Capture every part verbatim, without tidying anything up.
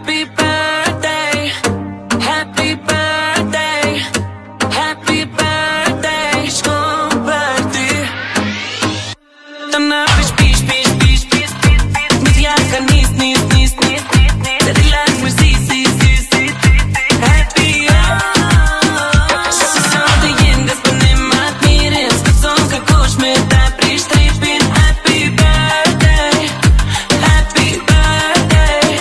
Happy birthday, happy birthday, happy birthday, shkon për ty. Të na pish pish pish pish pish pish pish Mizja ka nis nis nis nis nis nis Të relax më si si si si Happy oh Se sot e jenë nga s'pënim atë mirin S'këtson ka kush me ta prish tripin Happy birthday, happy birthday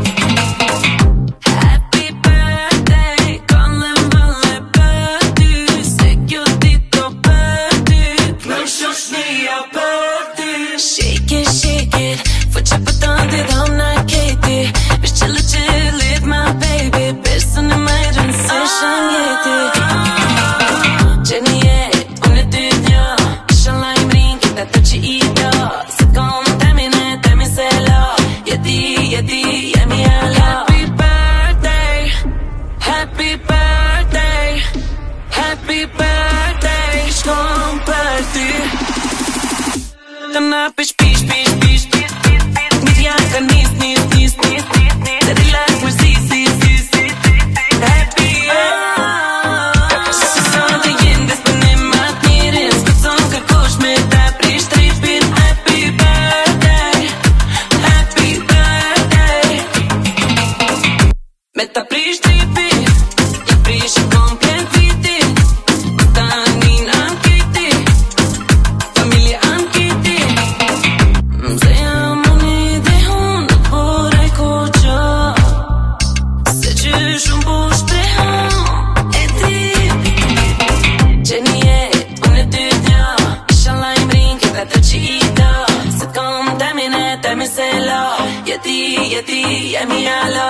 Happy birthday Kollem vëlle për ty Se kjo dito për ty Në shoshnia për ty Shake it, shake it Fëqa për tëndi dhom në kejti Vesh qëllë qëllit my baby Besën e majrën se shën jeti Gjeni jet, unë e ty t'njo Inshallah i mrin kita të që i do Se t'kom temin e temin se lo Jeti, jeti, jemi alo Happy birthday, happy birthday Happy birthday, shkon për ty Të na pish pish pish pish pish pish pish Mizja ka nis nis nis nis nis nis Të relax më si si si si Happy oh Se sot e jenë nga s'pënim atë mirin S'këtson ka kush me ta prish tripin Happy birthday, happy birthday Me ta prish tripin Ja prish e komplet vitin Tanin ankiti Familje ankiti Mzeja muni dhe hun Në poraj ko qo Se që shumë po shtrehon E ti Gjeni jet, unë e ty t'njo Inshallah i mrin kita të që i do Se t'kom temin e temin se lo Jeti, jeti, jemi alo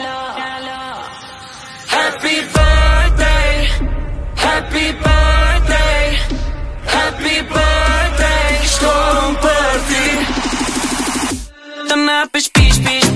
Happy birthday, happy birthday, happy birthday, shkon për ty Të na pish pish pish